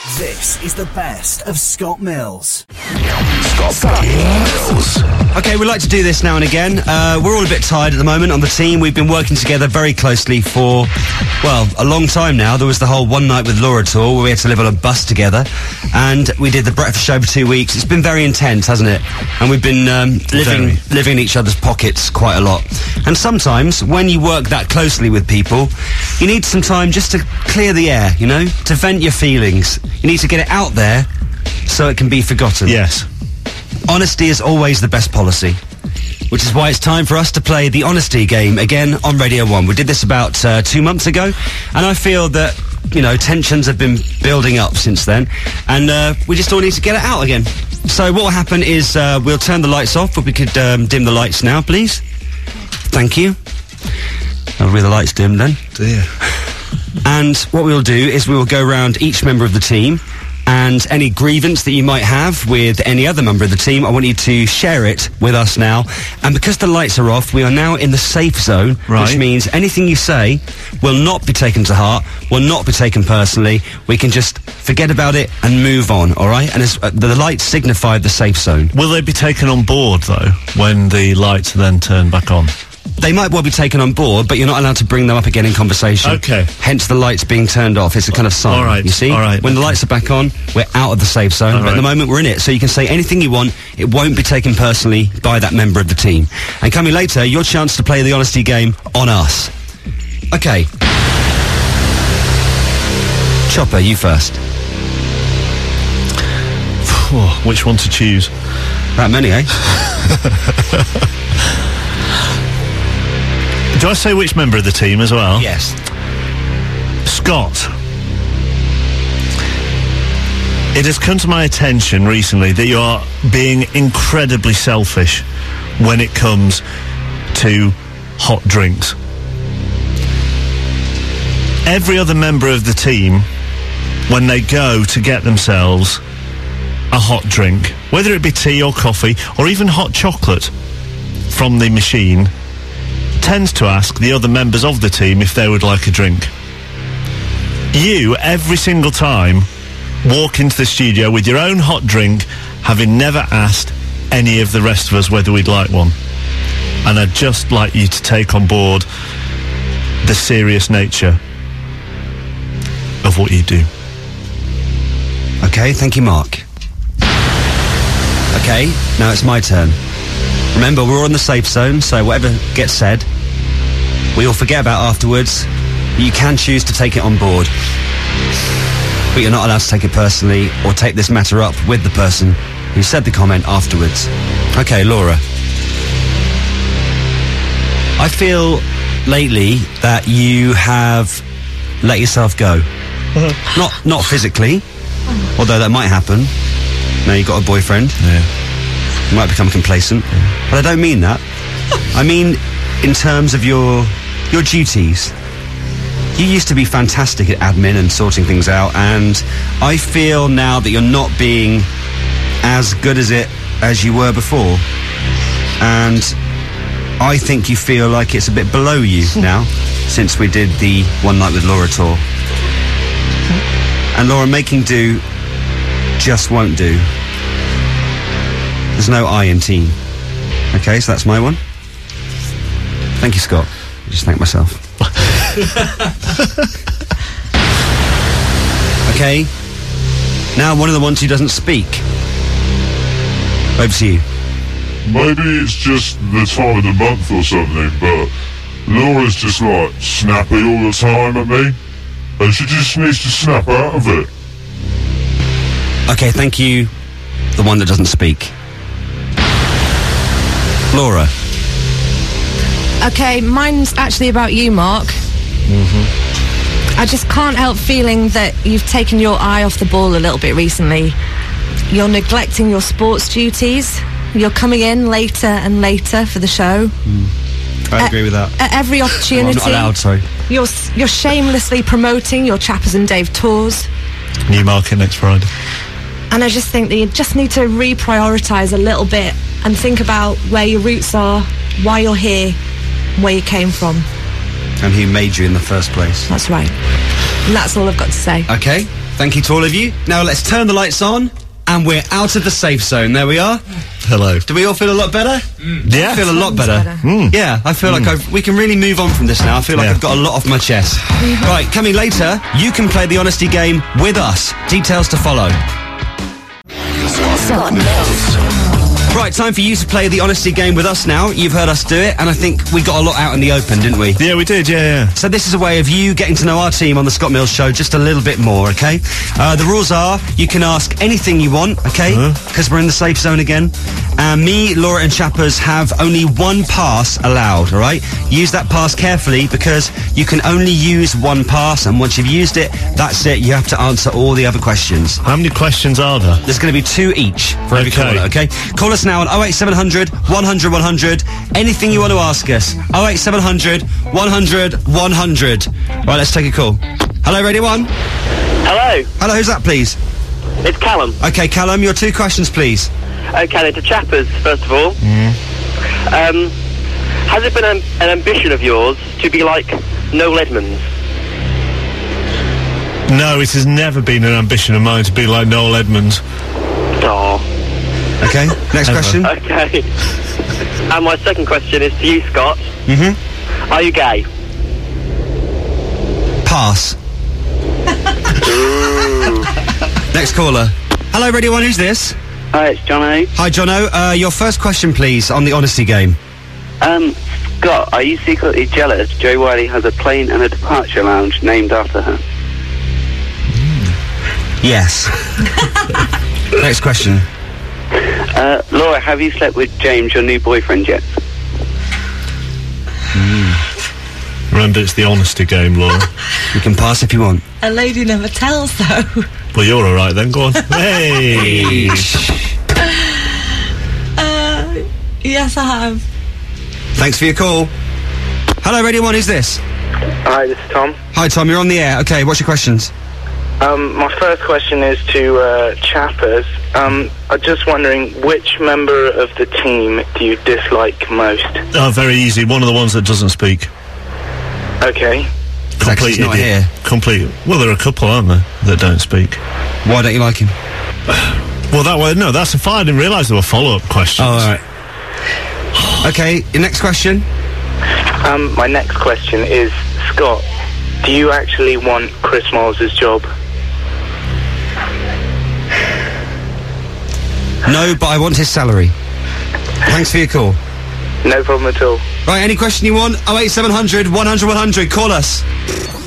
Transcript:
This is the best of Scott Mills. Scott Mills. Okay, we like to do this now and again. We're all a bit tired at the moment on the team. We've been working together very closely for, well, a long time now. There was the whole One Night with Laura tour where we had to live on a bus together, and we did the breakfast show for 2 weeks. It's been very intense, hasn't it? And we've been living in each other's pockets quite a lot. And sometimes, when you work that closely with people, you need some time just to clear the air, you know, to vent your feelings. You need to get it out there so it can be forgotten. Yes. Honesty is always the best policy, which is why it's time for us to play the Honesty game again on Radio 1. We did this about 2 months ago, and I feel that, you know, tensions have been building up since then, and we just all need to get it out again. So what will happen is we'll turn the lights off, but we could dim the lights now, please. Thank you. I'll read the lights dim then. Dear. And what we'll do is we will go around each member of the team, and any grievance that you might have with any other member of the team, I want you to share it with us now. And because the lights are off, we are now in the safe zone, right, which means anything you say will not be taken to heart, will not be taken personally. We can just forget about it and move on, all right? And as, the lights signify the safe zone. Will they be taken on board, though, when the lights are then turned back on? They might well be taken on board, but you're not allowed to bring them up again in conversation. Okay. Hence the lights being turned off. It's a kind of sign. All right. You see? All right. When the lights are back on, we're out of the safe zone. But at the moment, we're in it. So you can say anything you want. It won't be taken personally by that member of the team. And coming later, your chance to play the Honesty game on us. Okay. Chopper, you first. Which one to choose? That many, eh? Do I say which member of the team as well? Yes. Scott. It has come to my attention recently that you are being incredibly selfish when it comes to hot drinks. Every other member of the team, when they go to get themselves a hot drink, whether it be tea or coffee or even hot chocolate from the machine, tends to ask the other members of the team if they would like a drink. You, every single time, walk into the studio with your own hot drink, having never asked any of the rest of us whether we'd like one. And I'd just like you to take on board the serious nature of what you do. Okay, thank you, Mark. Okay, now it's my turn. Remember, we're all in the safe zone, so whatever gets said, we all forget about afterwards. You can choose to take it on board, but you're not allowed to take it personally or take this matter up with the person who said the comment afterwards. Okay, Laura. I feel lately that you have let yourself go. Not physically, although that might happen. Now you've got a boyfriend. Yeah. You might become complacent. But I don't mean that. I mean in terms of your duties. You used to be fantastic at admin and sorting things out, and I feel now that you're not being as good as it as you were before. And I think you feel like it's a bit below you now, since we did the One Night with Laura tour. And Laura, making do just won't do. There's no I in team. Okay, so that's my one. Thank you, Scott. I just thank myself. Okay. Now one of the ones who doesn't speak. Over to you. Maybe it's just the time of the month or something, but Laura's just like snappy all the time at me, and she just needs to snap out of it. Okay, thank you. The one that doesn't speak. Laura. Okay, mine's actually about you, Mark. I just can't help feeling that you've taken your eye off the ball a little bit recently. You're neglecting your sports duties. You're coming in later and later for the show. I agree with that. At every opportunity. I'm not allowed, sorry. You're shamelessly promoting your Chappers and Dave tours. Newmarket next Friday. And I just think that you just need to reprioritise a little bit and think about where your roots are, why you're here, where you came from. And who made you in the first place. That's right. And that's all I've got to say. Okay. Thank you to all of you. Now let's turn the lights on, and we're out of the safe zone. There we are. Hello. Do we all feel a lot better? Yeah. I feel a lot better. Yeah, I feel like we can really move on from this now. I feel like I've got a lot off my chest. Right, coming later, you can play the honesty game with us. Details to follow. Scott Mills. Right, time for you to play the honesty game with us now. You've heard us do it, and I think we got a lot out in the open, didn't we? Yeah, we did, yeah. So this is a way of you getting to know our team on the Scott Mills Show just a little bit more, okay? The rules are, you can ask anything you want, okay? Because we're in the safe zone again. Me, Laura and Chappers have only one pass allowed, all right? Use that pass carefully because you can only use one pass, and once you've used it, that's it. You have to answer all the other questions. How many questions are there? There's going to be 2 each for every Okay. caller, okay? Call us now on 08700 100 100. Anything you want to ask us. 08700 100 100. Right, let's take a call. Hello, Radio 1. Hello, Hello, who's that, please? it's Callum. Okay, Callum, your 2 questions, please. Okay, to Chappers, first of all. Has it been an ambition of yours to be like Noel Edmonds? No, it has never been an ambition of mine to be like Noel Edmonds. Oh, Okay, next question. okay. And my second question is to you, Scott. Are you gay? Pass. Next caller. Hello, Radio 1, who's this? Hi, it's Jono. Hi, Jono. Your first question, please, on the honesty game. Scott, are you secretly jealous Jo Whiley has a plane and a departure lounge named after her? Yes. Next question. Laura, have you slept with James, your new boyfriend, yet? Remember, it's the honesty game, Laura. You can pass if you want. A lady never tells, though. Well, you're all right then. Go on. Hey. Yes, I have. Thanks for your call. Hello, Radio 1, who's this? Hi, this is Tom. Hi, Tom, you're on the air. Okay, what's your questions? My first question is to Chappers. I'm just wondering, which member of the team do you dislike most? Oh, very easy. One of the ones that doesn't speak. Okay. Because he's not idiot. here. Complete. Well, there are a couple, aren't there, that don't speak? Why don't you like him? Well, that way, no, that's fine. I didn't realise there were follow-up questions. Oh, all right. Okay, your next question? My next question is, Scott, do you actually want Chris Miles' job? No, but I want his salary. Thanks for your call. No problem at all. Right, any question you want? 08700 100 100. Call us.